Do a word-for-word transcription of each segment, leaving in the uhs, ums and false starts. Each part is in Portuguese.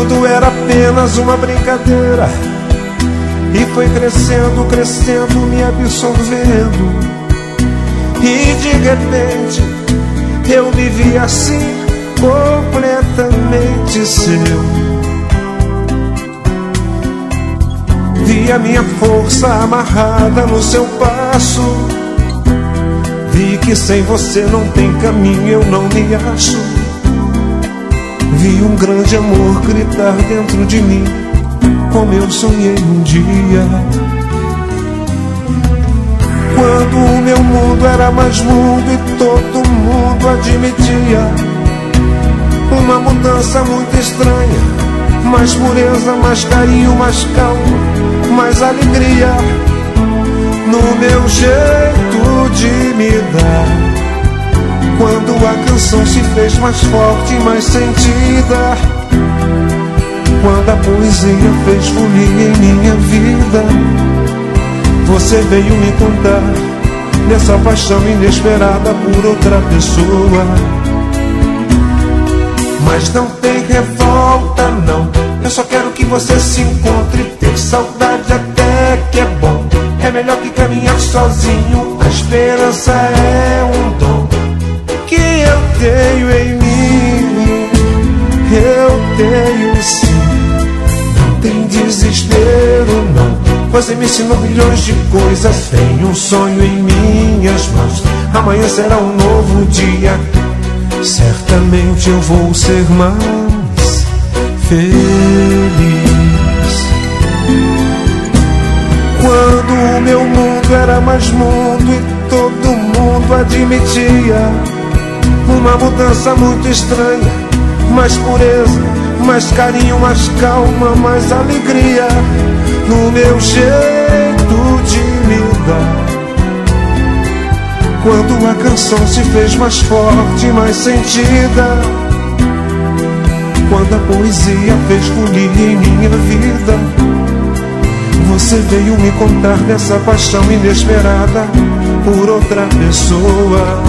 tudo era apenas uma brincadeira, e foi crescendo, crescendo, me absorvendo. E de repente eu me vi assim, completamente seu. Vi a minha força amarrada no seu passo. Vi que sem você não tem caminho, eu não me acho. Vi um grande amor gritar dentro de mim, como eu sonhei um dia. Quando o meu mundo era mais mundo e todo mundo admitia uma mudança muito estranha, mais pureza, mais carinho, mais calma, mais alegria no meu jeito de me dar. Quando a canção se fez mais forte e mais sentida, quando a poesia fez fluir em minha vida, você veio me contar dessa paixão inesperada por outra pessoa. Mas não tem revolta não, eu só quero que você se encontre. Ter saudade até que é bom, é melhor que caminhar sozinho. A esperança é um dom que eu tenho em mim, eu tenho sim. Não tem desespero não, você me ensinou milhões de coisas. Tenho um sonho em minhas mãos, amanhã será um novo dia. Certamente eu vou ser mais feliz. Quando o meu mundo era mais mundo e todo mundo admitia uma mudança muito estranha, mais pureza, mais carinho, mais calma, mais alegria no meu jeito de me dar. Quando a canção se fez mais forte, mais sentida, quando a poesia fez fluir em minha vida, você veio me contar dessa paixão inesperada por outra pessoa.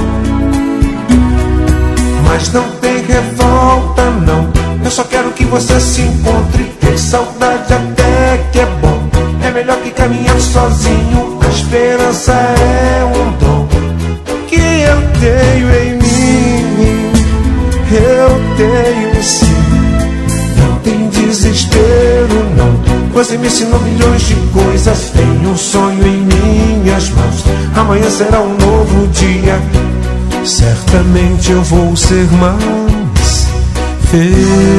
Mas não tem revolta não, eu só quero que você se encontre. Ter saudade até que é bom, é melhor que caminhar sozinho. A esperança é um dom que eu tenho em mim, eu tenho sim. Não tem desespero não, você me ensinou milhões de coisas. Tenho um sonho em minhas mãos, amanhã será um novo dia. Certamente eu vou ser mais feliz.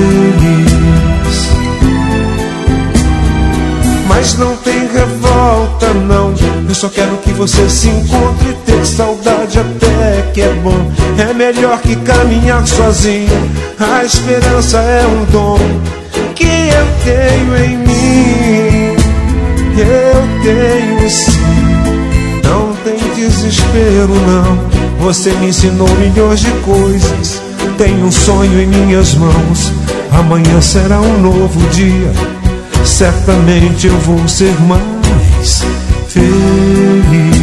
Mas não tem revolta não, eu só quero que você se encontre. Ter saudade até que é bom, é melhor que caminhar sozinho. A esperança é um dom que eu tenho em mim, eu tenho sim. Não tem desespero não, você me ensinou milhões de coisas. Tenho um sonho em minhas mãos, amanhã será um novo dia. Certamente eu vou ser mais feliz.